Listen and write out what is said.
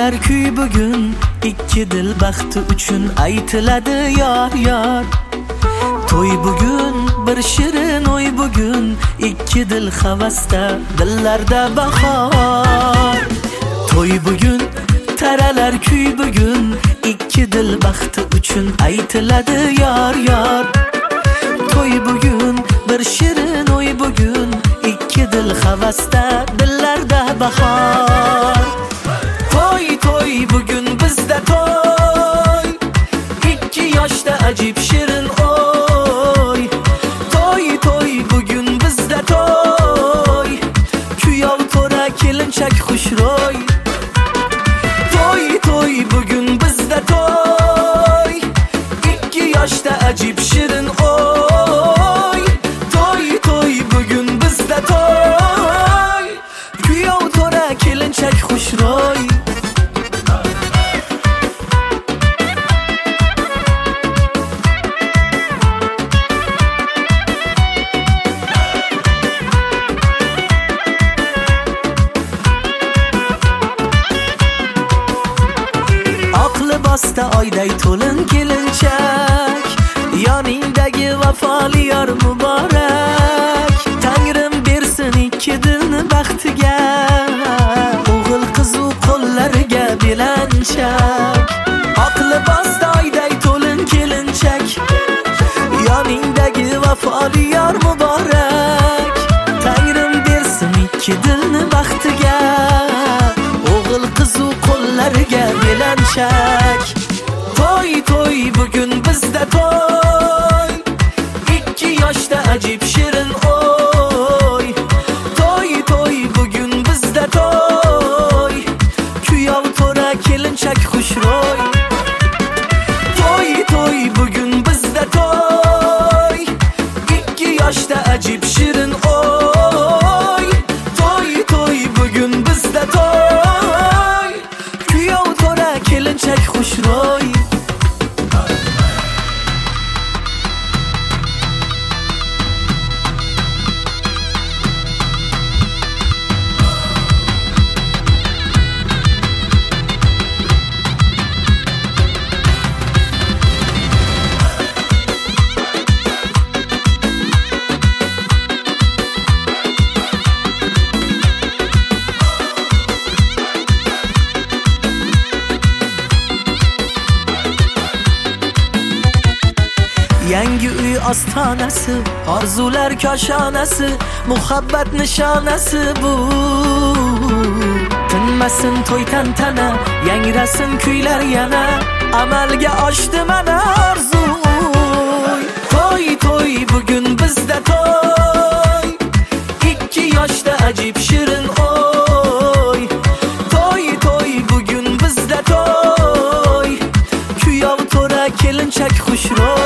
Taralar kuy bugun, ikki dil baxti uchun aytiladi yor yor. To'y bugun, bir shirin o'y bugun, ikki dil havasda, dillarda bahor. To'y bugun, taralar kuy bugun, ikki dil baxti uchun aytiladi yor yor. To'y bugun, bir shirin o'y bugun, ikki dil havasda, dillarda bahor. To'y to'y bugun bizda to'y, ikki yoshda ajib shirin o'y. To'y to'y bugun bizda to'y, kuyov to'ra kelinchak xushro'y. To'y to'y bugun bizda to'y, ikki yoshda ajib shirin o'y. To'y to'y bugun bizda to'y, kuyov to'ra kelinchak xushro'y. Libosda oyday to'lin kelinchak, yoningdagi vafoli yor muborak. Tangrim bersin ikki dilni baxtiga, o'g'il qizu qo'llariga belanchak. Oq libosda oyday to'lin kelinchak, yoningdagi vafoli yor muborak. Tangrim bersin ikki dilni baxtiga, o'g'il qizu qo'llariga belanchak. To'y to'y bugun bizda to'y, ikki yoshda ajib shirin o'y. To'y to'y bugun bizda to'y, kuyov to'ra kelinchak xushro'y. To'y to'y bugun bizda to'y, ikki yoshda ajib shirin o'y. To'y to'y bugun bizda to'y, kuyov to'ra kelinchak xushro'y. Yangi uy ostonasi, orzular koshonasi, muhabbat nishonasi bu. Tinmasin to'y tantana, yangrasin kuylar yana, amalga oshdi mana orzu. To'y to'y bugun bizda to'y, ikki yoshda ajib shirin o'y. To'y to'y bugun bizda to'y, kuyov to'ra kelinchak xushro'y.